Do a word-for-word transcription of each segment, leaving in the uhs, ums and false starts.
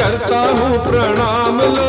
करता हूँ प्रणाम लो।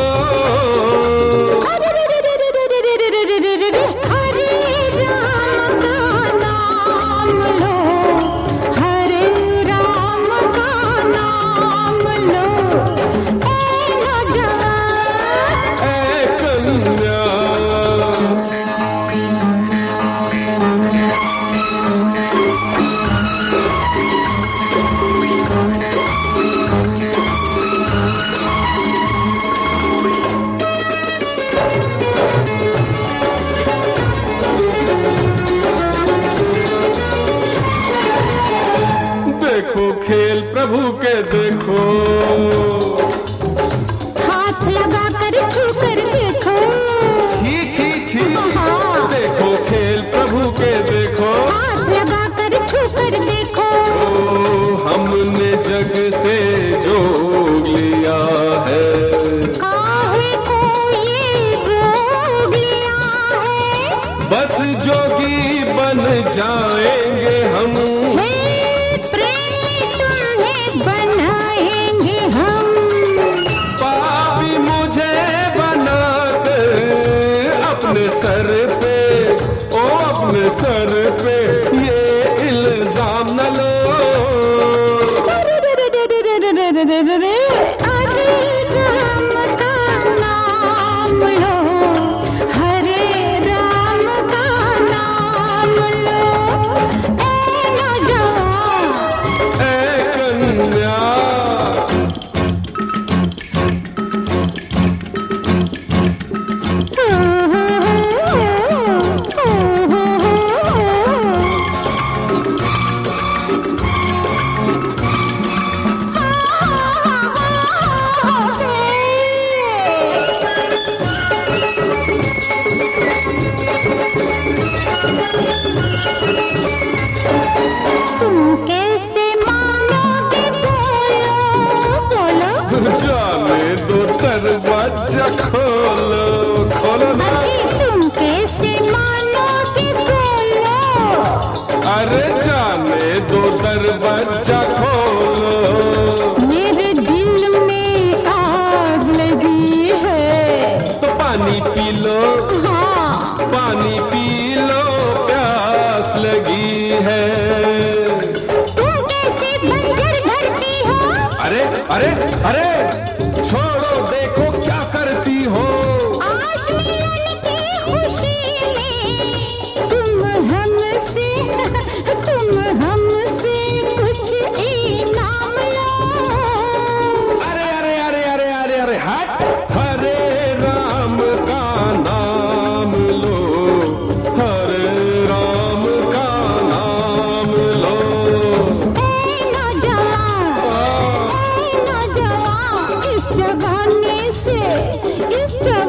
देखो खेल प्रभु के देखो, हाथ लगा कर छू कर देखो, छी छी छी। देखो खेल प्रभु के देखो, हाथ लगा कर छू कर देखो। ओ हमने जग से जोग लिया है, काहे को ये रोग लिया है। बस जोगी बन जाएंगे हम, बनाएंगे हम। पापी मुझे बनाकर अपने सर पे, ओ अपने सर पे ये इल्जाम न लो। हरे राम का नाम लो, हरे राम का नाम लो। ए नौजवान, ए कन्या, जाने दो दरवाजा खोलो, खोलो ना। तुम कैसे मानोगे बोलो, अरे जाने दो दरवाजा खोलो। मेरे दिल में आग लगी है, तो पानी पी लो, हाँ पानी पी लो, प्यास लगी है। तुम कैसे बंजर धरती हो, अरे अरे अरे छोड़ो, देखो क्या करती हो। आज मिलन की खुशी में तुम हमसे, तुम हमसे कुछ इनाम लो। अरे अरे अरे अरे अरे अरे हट, हरे राम का नाम लो, हरे राम का नाम लो। ए नौजवान, ए नौजवान, इस जमाने से, इस